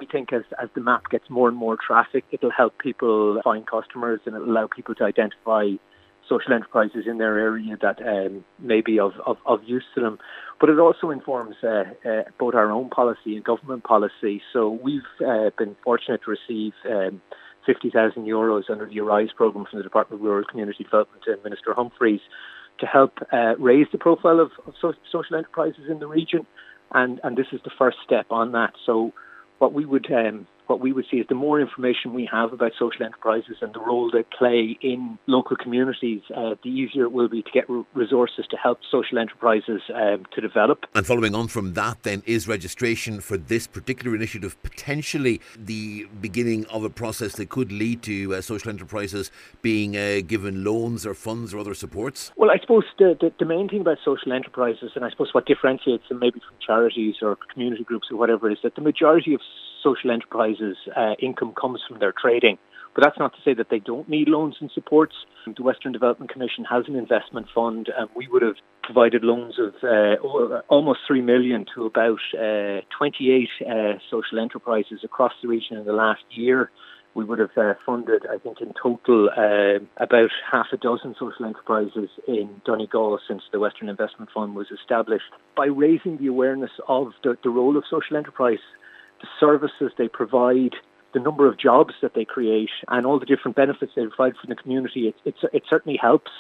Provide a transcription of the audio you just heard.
think as the map gets more and more traffic, it'll help people find customers and it'll allow people to identify social enterprises in their area that may be of use to them. But it also informs both our own policy and government policy. So we've been fortunate to receive €50,000 under the ARISE programme from the Department of Rural Community Development and Minister Humphreys to help raise the profile of social enterprises in the region. And this is the first step on that. So what we would see is the more information we have about social enterprises and the role they play in local communities, the easier it will be to get resources to help social enterprises to develop. And following on from that then, is registration for this particular initiative potentially the beginning of a process that could lead to social enterprises being given loans or funds or other supports? Well, I suppose the main thing about social enterprises, and I suppose what differentiates them maybe from charities or community groups or whatever, is that the majority of social enterprises' income comes from their trading. But that's not to say that they don't need loans and supports. The Western Development Commission has an investment fund, and we would have provided loans of almost $3 million to about 28 social enterprises across the region in the last year. We would have funded, I think, in total about half a dozen social enterprises in Donegal since the Western Investment Fund was established. By raising the awareness of the role of social enterprise, the services they provide, the number of jobs that they create, and all the different benefits they provide for the community, it certainly helps